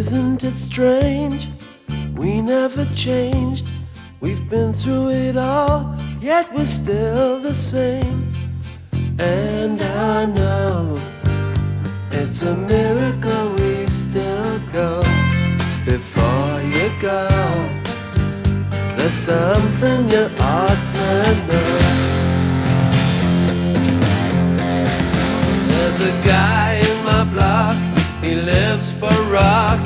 Isn't it strange? We never changed. We've been through it all, yet we're still the same. And I know it's a miracle we still go. Before you go, there's something you ought to know. There's a guy in my block, he lives for rock.